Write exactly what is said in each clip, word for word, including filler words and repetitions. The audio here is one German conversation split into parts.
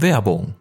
Werbung.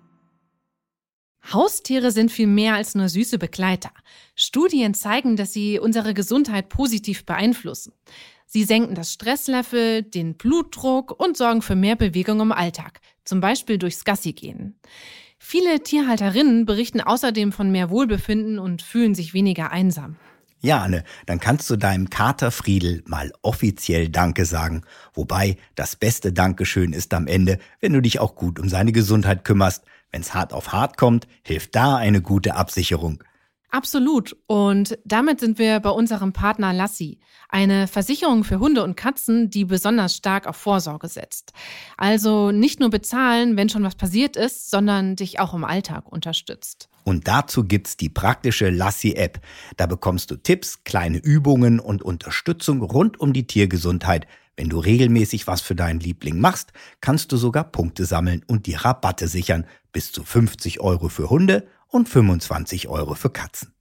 Haustiere sind viel mehr als nur süße Begleiter. Studien zeigen, dass sie unsere Gesundheit positiv beeinflussen. Sie senken das Stresslevel, den Blutdruck und sorgen für mehr Bewegung im Alltag, zum Beispiel durchs Gassigehen. Viele Tierhalterinnen berichten außerdem von mehr Wohlbefinden und fühlen sich weniger einsam. Ja, Anne, dann kannst du deinem Kater Friedel mal offiziell Danke sagen. Wobei, das beste Dankeschön ist am Ende, wenn du dich auch gut um seine Gesundheit kümmerst. Wenn's hart auf hart kommt, hilft da eine gute Absicherung. Absolut. Und damit sind wir bei unserem Partner Lassi, eine Versicherung für Hunde und Katzen, die besonders stark auf Vorsorge setzt. Also nicht nur bezahlen, wenn schon was passiert ist, sondern dich auch im Alltag unterstützt. Und dazu gibt's die praktische Lassi-App. Da bekommst du Tipps, kleine Übungen und Unterstützung rund um die Tiergesundheit. Wenn du regelmäßig was für deinen Liebling machst, kannst du sogar Punkte sammeln und die Rabatte sichern. Bis zu fünfzig Euro für Hunde und fünfundzwanzig Euro für Katzen.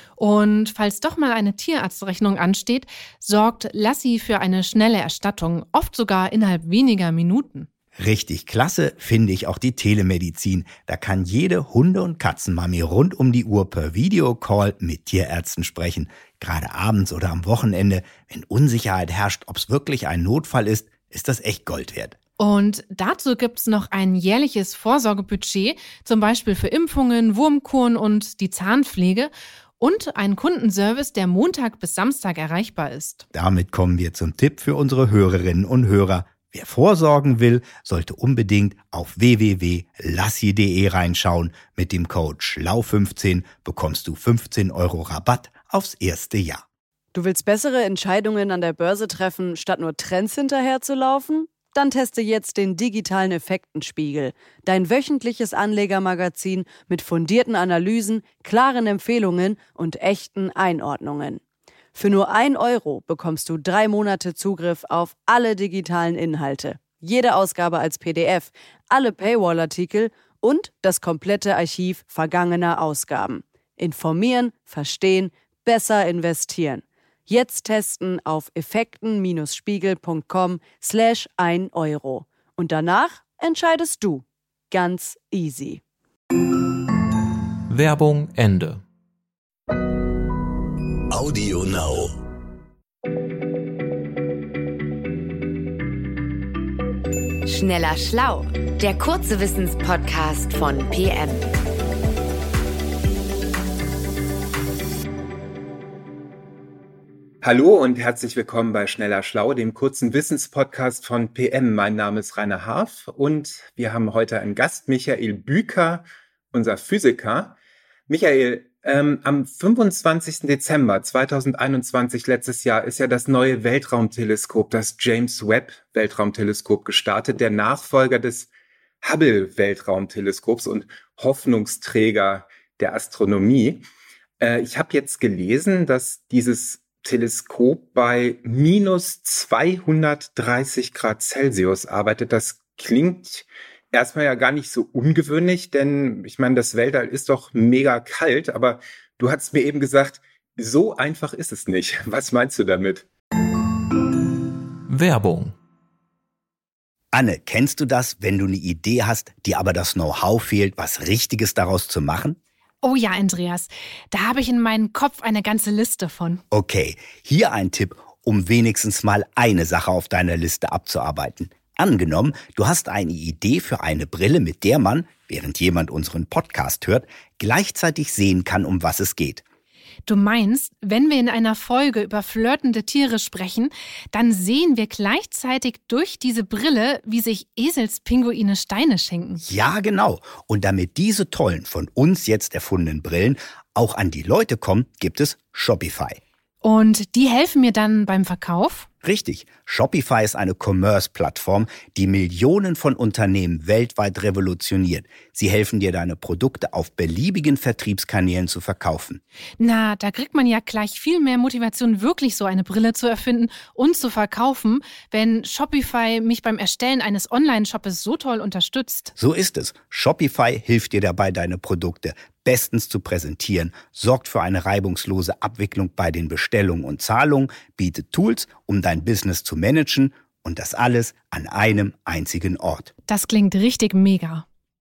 Und falls doch mal eine Tierarztrechnung ansteht, sorgt Lassi für eine schnelle Erstattung, oft sogar innerhalb weniger Minuten. Richtig klasse finde ich auch die Telemedizin. Da kann jede Hunde- und Katzenmami rund um die Uhr per Videocall mit Tierärzten sprechen. Gerade abends oder am Wochenende, wenn Unsicherheit herrscht, ob es wirklich ein Notfall ist, ist das echt Gold wert. Und dazu gibt's noch ein jährliches Vorsorgebudget, zum Beispiel für Impfungen, Wurmkuren und die Zahnpflege und einen Kundenservice, der Montag bis Samstag erreichbar ist. Damit kommen wir zum Tipp für unsere Hörerinnen und Hörer. Wer vorsorgen will, sollte unbedingt auf w w w punkt lassi punkt de reinschauen. Mit dem Code schlau fünfzehn bekommst du fünfzehn Euro Rabatt aufs erste Jahr. Du willst bessere Entscheidungen an der Börse treffen, statt nur Trends hinterherzulaufen? Dann teste jetzt den digitalen Effektenspiegel, dein wöchentliches Anlegermagazin mit fundierten Analysen, klaren Empfehlungen und echten Einordnungen. Für nur ein Euro bekommst du drei Monate Zugriff auf alle digitalen Inhalte, jede Ausgabe als P D F, alle Paywall-Artikel und das komplette Archiv vergangener Ausgaben. Informieren, verstehen, besser investieren. Jetzt testen auf effekten-spiegel.com slash ein Euro. Und danach entscheidest du. Ganz easy. Werbung Ende. Audio Now. Schneller Schlau, der kurze Wissenspodcast von P M. Hallo und herzlich willkommen bei Schneller Schlau, dem kurzen Wissenspodcast von P M. Mein Name ist Rainer Harf und wir haben heute einen Gast, Michael Büker, unser Physiker. Michael, ähm, am fünfundzwanzigsten Dezember zweitausendeinundzwanzig, letztes Jahr, ist ja das neue Weltraumteleskop, das James Webb Weltraumteleskop gestartet, der Nachfolger des Hubble Weltraumteleskops und Hoffnungsträger der Astronomie. Äh, ich habe jetzt gelesen, dass dieses Teleskop bei minus zweihundertdreißig Grad Celsius arbeitet. Das klingt erstmal ja gar nicht so ungewöhnlich, denn ich meine, das Weltall ist doch mega kalt, aber du hast mir eben gesagt, so einfach ist es nicht. Was meinst du damit? Werbung. Anne, kennst du das, wenn du eine Idee hast, dir aber das Know-how fehlt, was Richtiges daraus zu machen? Oh ja, Andreas, da habe ich in meinem Kopf eine ganze Liste von. Okay, hier ein Tipp, um wenigstens mal eine Sache auf deiner Liste abzuarbeiten. Angenommen, du hast eine Idee für eine Brille, mit der man, während jemand unseren Podcast hört, gleichzeitig sehen kann, um was es geht. Du meinst, wenn wir in einer Folge über flirtende Tiere sprechen, dann sehen wir gleichzeitig durch diese Brille, wie sich Eselspinguine Steine schenken. Ja, genau. Und damit diese tollen, von uns jetzt erfundenen Brillen auch an die Leute kommen, gibt es Shopify. Und die helfen mir dann beim Verkauf? Richtig. Shopify ist eine Commerce-Plattform, die Millionen von Unternehmen weltweit revolutioniert. Sie helfen dir, deine Produkte auf beliebigen Vertriebskanälen zu verkaufen. Na, da kriegt man ja gleich viel mehr Motivation, wirklich so eine Brille zu erfinden und zu verkaufen, wenn Shopify mich beim Erstellen eines Online-Shoppes so toll unterstützt. So ist es. Shopify hilft dir dabei, deine Produkte bestens zu präsentieren, sorgt für eine reibungslose Abwicklung bei den Bestellungen und Zahlungen, bietet Tools, um dein Business zu managen und das alles an einem einzigen Ort. Das klingt richtig mega.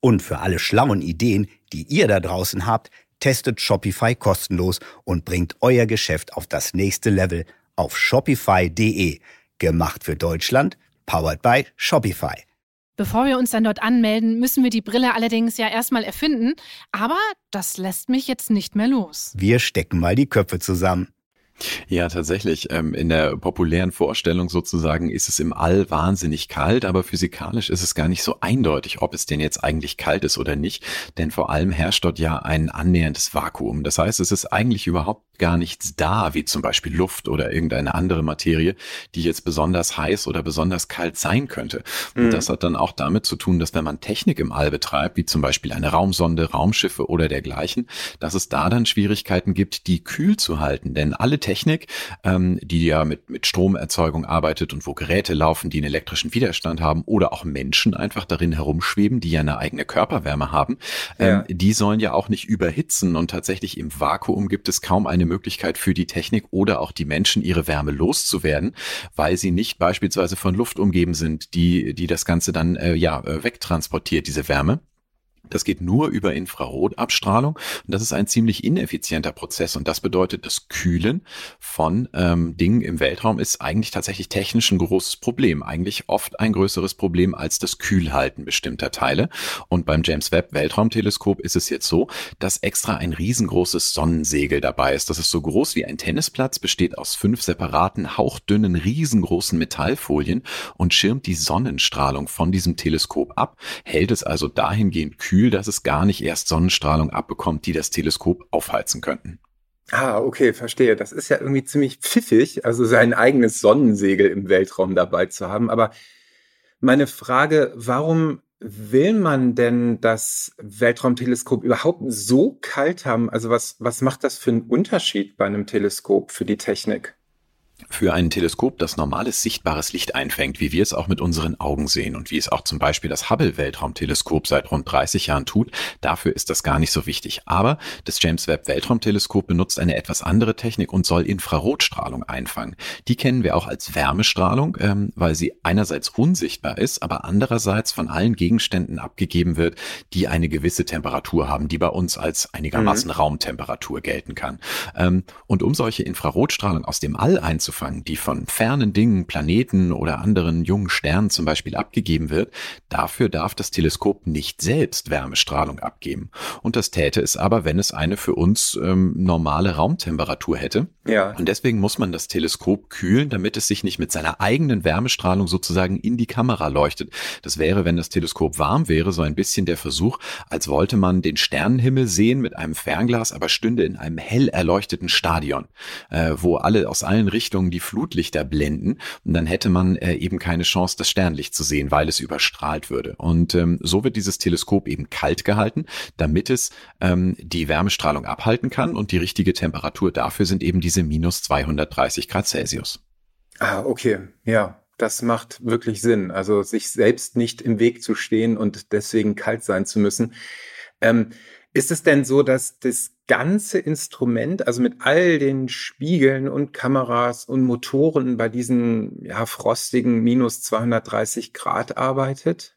Und für alle schlauen Ideen, die ihr da draußen habt, testet Shopify kostenlos und bringt euer Geschäft auf das nächste Level auf shopify punkt de. Gemacht für Deutschland, powered by Shopify. Bevor wir uns dann dort anmelden, müssen wir die Brille allerdings ja erstmal erfinden. Aber das lässt mich jetzt nicht mehr los. Wir stecken mal die Köpfe zusammen. Ja, tatsächlich. Ähm, in der populären Vorstellung sozusagen ist es im All wahnsinnig kalt, aber physikalisch ist es gar nicht so eindeutig, ob es denn jetzt eigentlich kalt ist oder nicht, denn vor allem herrscht dort ja ein annäherndes Vakuum. Das heißt, es ist eigentlich überhaupt gar nichts da, wie zum Beispiel Luft oder irgendeine andere Materie, die jetzt besonders heiß oder besonders kalt sein könnte. Und mhm. das hat dann auch damit zu tun, dass wenn man Technik im All betreibt, wie zum Beispiel eine Raumsonde, Raumschiffe oder dergleichen, dass es da dann Schwierigkeiten gibt, die kühl zu halten. Denn alle Technik, ähm, die ja mit, mit Stromerzeugung arbeitet und wo Geräte laufen, die einen elektrischen Widerstand haben oder auch Menschen einfach darin herumschweben, die ja eine eigene Körperwärme haben, ähm, ja. die sollen ja auch nicht überhitzen und tatsächlich im Vakuum gibt es kaum eine Möglichkeit für die Technik oder auch die Menschen, ihre Wärme loszuwerden, weil sie nicht beispielsweise von Luft umgeben sind, die, die das Ganze dann äh, ja wegtransportiert, diese Wärme. Das geht nur über Infrarotabstrahlung und das ist ein ziemlich ineffizienter Prozess und das bedeutet, das Kühlen von ähm, Dingen im Weltraum ist eigentlich tatsächlich technisch ein großes Problem, eigentlich oft ein größeres Problem als das Kühlhalten bestimmter Teile. Und beim James Webb Weltraumteleskop ist es jetzt so, dass extra ein riesengroßes Sonnensegel dabei ist. Das ist so groß wie ein Tennisplatz, besteht aus fünf separaten, hauchdünnen, riesengroßen Metallfolien und schirmt die Sonnenstrahlung von diesem Teleskop ab, hält es also dahingehend kühl, dass es gar nicht erst Sonnenstrahlung abbekommt, die das Teleskop aufheizen könnten. Ah, okay, verstehe. Das ist ja irgendwie ziemlich pfiffig, also sein eigenes Sonnensegel im Weltraum dabei zu haben. Aber meine Frage, warum will man denn das Weltraumteleskop überhaupt so kalt haben? Also was, was macht das für einen Unterschied bei einem Teleskop für die Technik? Für ein Teleskop, das normales sichtbares Licht einfängt, wie wir es auch mit unseren Augen sehen und wie es auch zum Beispiel das Hubble-Weltraumteleskop seit rund dreißig Jahren tut, dafür ist das gar nicht so wichtig. Aber das James Webb Weltraumteleskop benutzt eine etwas andere Technik und soll Infrarotstrahlung einfangen. Die kennen wir auch als Wärmestrahlung, ähm, weil sie einerseits unsichtbar ist, aber andererseits von allen Gegenständen abgegeben wird, die eine gewisse Temperatur haben, die bei uns als einigermaßen mhm. Raumtemperatur gelten kann. Ähm, und um solche Infrarotstrahlung aus dem All einzufangen, die von fernen Dingen, Planeten oder anderen jungen Sternen zum Beispiel abgegeben wird, dafür darf das Teleskop nicht selbst Wärmestrahlung abgeben. Und das täte es aber, wenn es eine für uns ähm, normale Raumtemperatur hätte. Ja. Und deswegen muss man das Teleskop kühlen, damit es sich nicht mit seiner eigenen Wärmestrahlung sozusagen in die Kamera leuchtet. Das wäre, wenn das Teleskop warm wäre, so ein bisschen der Versuch, als wollte man den Sternenhimmel sehen mit einem Fernglas, aber stünde in einem hell erleuchteten Stadion, äh, wo alle aus allen Richtungen die Flutlichter blenden und dann hätte man äh, eben keine Chance, das Sternlicht zu sehen, weil es überstrahlt würde. Und ähm, so wird dieses Teleskop eben kalt gehalten, damit es ähm, die Wärmestrahlung abhalten kann und die richtige Temperatur dafür sind eben diese minus zweihundertdreißig Grad Celsius. Ah, okay, ja. Das macht wirklich Sinn, also sich selbst nicht im Weg zu stehen und deswegen kalt sein zu müssen. Ähm, Ist es denn so, dass das ganze Instrument, also mit all den Spiegeln und Kameras und Motoren bei diesen ja, frostigen minus zweihundertdreißig Grad arbeitet?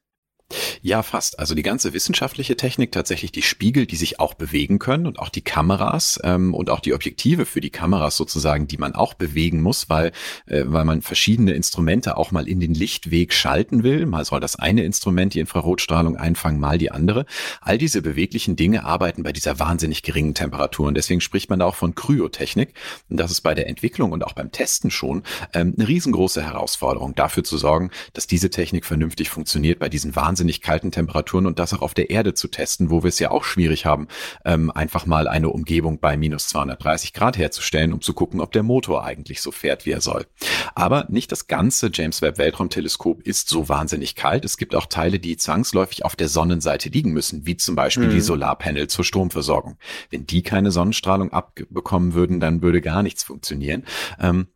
Ja, fast. Also die ganze wissenschaftliche Technik, tatsächlich die Spiegel, die sich auch bewegen können und auch die Kameras ähm, und auch die Objektive für die Kameras sozusagen, die man auch bewegen muss, weil äh, weil man verschiedene Instrumente auch mal in den Lichtweg schalten will. Mal soll das eine Instrument die Infrarotstrahlung einfangen, mal die andere. All diese beweglichen Dinge arbeiten bei dieser wahnsinnig geringen Temperatur und deswegen spricht man da auch von Kryotechnik. Und das ist bei der Entwicklung und auch beim Testen schon ähm, eine riesengroße Herausforderung, dafür zu sorgen, dass diese Technik vernünftig funktioniert bei diesen wahnsinnig kalten Temperaturen und das auch auf der Erde zu testen, wo wir es ja auch schwierig haben, ähm, einfach mal eine Umgebung bei minus zweihundertdreißig Grad herzustellen, um zu gucken, ob der Motor eigentlich so fährt, wie er soll. Aber nicht das ganze James Webb Weltraumteleskop ist so wahnsinnig kalt. Es gibt auch Teile, die zwangsläufig auf der Sonnenseite liegen müssen, wie zum Beispiel mhm. die Solarpanel zur Stromversorgung. Wenn die keine Sonnenstrahlung abbekommen würden, dann würde gar nichts funktionieren. Ähm,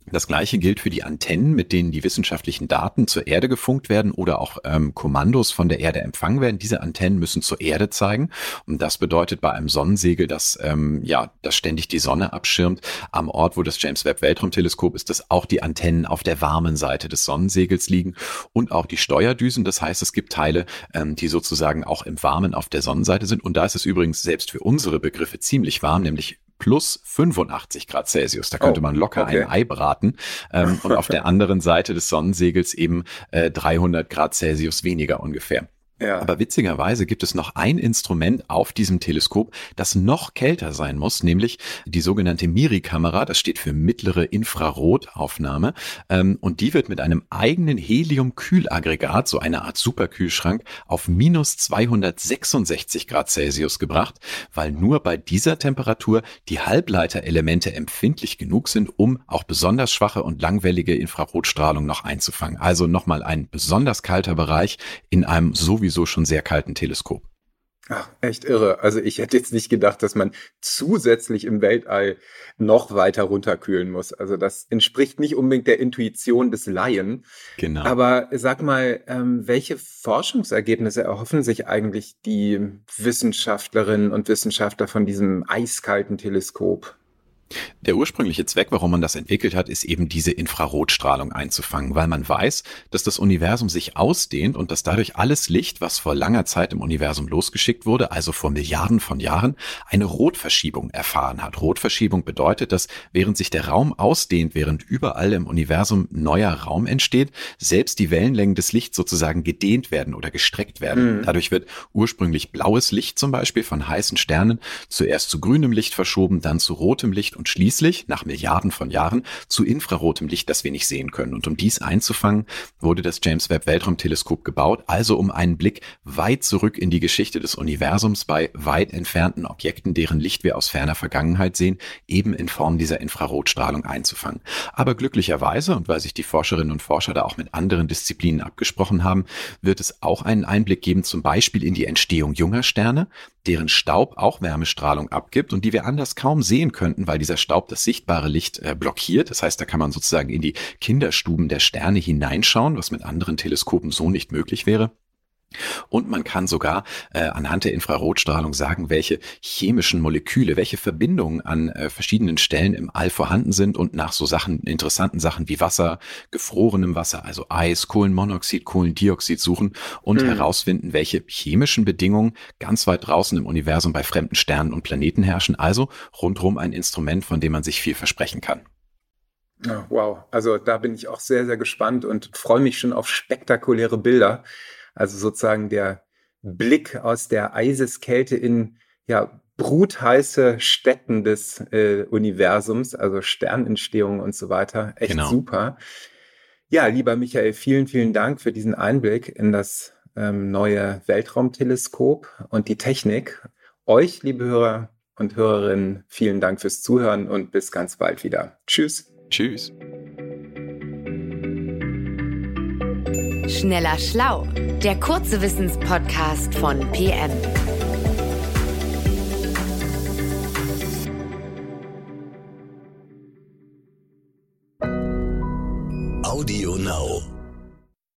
Das Gleiche gilt für die Antennen, mit denen die wissenschaftlichen Daten zur Erde gefunkt werden oder auch ähm, Kommandos von der Erde empfangen werden. Diese Antennen müssen zur Erde zeigen. Und das bedeutet bei einem Sonnensegel, dass ähm, ja, das ständig die Sonne abschirmt. Am Ort, wo das James Webb Weltraumteleskop ist, dass auch die Antennen auf der warmen Seite des Sonnensegels liegen und auch die Steuerdüsen. Das heißt, es gibt Teile, ähm, die sozusagen auch im Warmen auf der Sonnenseite sind. Und da ist es übrigens selbst für unsere Begriffe ziemlich warm, nämlich plus fünfundachtzig Grad Celsius. Da könnte oh, man locker okay. ein Ei braten. Ähm, und auf der anderen Seite des Sonnensegels eben äh, dreihundert Grad Celsius weniger ungefähr. Ja. Aber witzigerweise gibt es noch ein Instrument auf diesem Teleskop, das noch kälter sein muss, nämlich die sogenannte MIRI-Kamera. Das steht für mittlere Infrarotaufnahme. Ähm, und die wird mit einem eigenen Helium-Kühlaggregat, so eine Art Superkühlschrank, auf minus zweihundertsechsundsechzig Grad Celsius gebracht, weil nur bei dieser Temperatur die Halbleiterelemente empfindlich genug sind, um auch besonders schwache und langwellige Infrarotstrahlung noch einzufangen. Also nochmal ein besonders kalter Bereich in einem sowieso schon sehr kalten Teleskop. Ach, echt irre. Also ich hätte jetzt nicht gedacht, dass man zusätzlich im Weltall noch weiter runterkühlen muss. Also das entspricht nicht unbedingt der Intuition des Laien. Genau. Aber sag mal, ähm, welche Forschungsergebnisse erhoffen sich eigentlich die Wissenschaftlerinnen und Wissenschaftler von diesem eiskalten Teleskop? Der ursprüngliche Zweck, warum man das entwickelt hat, ist eben diese Infrarotstrahlung einzufangen, weil man weiß, dass das Universum sich ausdehnt und dass dadurch alles Licht, was vor langer Zeit im Universum losgeschickt wurde, also vor Milliarden von Jahren, eine Rotverschiebung erfahren hat. Rotverschiebung bedeutet, dass während sich der Raum ausdehnt, während überall im Universum neuer Raum entsteht, selbst die Wellenlängen des Lichts sozusagen gedehnt werden oder gestreckt werden. Mhm. Dadurch wird ursprünglich blaues Licht zum Beispiel von heißen Sternen zuerst zu grünem Licht verschoben, dann zu rotem Licht und schließlich, nach Milliarden von Jahren, zu infrarotem Licht, das wir nicht sehen können. Und um dies einzufangen, wurde das James Webb Weltraumteleskop gebaut, also um einen Blick weit zurück in die Geschichte des Universums bei weit entfernten Objekten, deren Licht wir aus ferner Vergangenheit sehen, eben in Form dieser Infrarotstrahlung einzufangen. Aber glücklicherweise, und weil sich die Forscherinnen und Forscher da auch mit anderen Disziplinen abgesprochen haben, wird es auch einen Einblick geben, zum Beispiel in die Entstehung junger Sterne, deren Staub auch Wärmestrahlung abgibt und die wir anders kaum sehen könnten, weil dieser Staub das sichtbare Licht äh, blockiert. Das heißt, da kann man sozusagen in die Kinderstuben der Sterne hineinschauen, was mit anderen Teleskopen so nicht möglich wäre. Und man kann sogar äh, anhand der Infrarotstrahlung sagen, welche chemischen Moleküle, welche Verbindungen an äh, verschiedenen Stellen im All vorhanden sind und nach so Sachen, interessanten Sachen wie Wasser, gefrorenem Wasser, also Eis, Kohlenmonoxid, Kohlendioxid suchen und mhm. herausfinden, welche chemischen Bedingungen ganz weit draußen im Universum bei fremden Sternen und Planeten herrschen. Also rundherum ein Instrument, von dem man sich viel versprechen kann. Oh, wow, also da bin ich auch sehr, sehr gespannt und freue mich schon auf spektakuläre Bilder. Also sozusagen der Blick aus der Eiseskälte in ja brutheiße Städten des äh, Universums, also Sternentstehung und so weiter. Echt genau. Super. Ja, lieber Michael, vielen, vielen Dank für diesen Einblick in das ähm, neue Weltraumteleskop und die Technik. Euch, liebe Hörer und Hörerinnen, vielen Dank fürs Zuhören und bis ganz bald wieder. Tschüss. Tschüss. Schneller Schlau, der kurze Wissenspodcast von P M. Audio Now.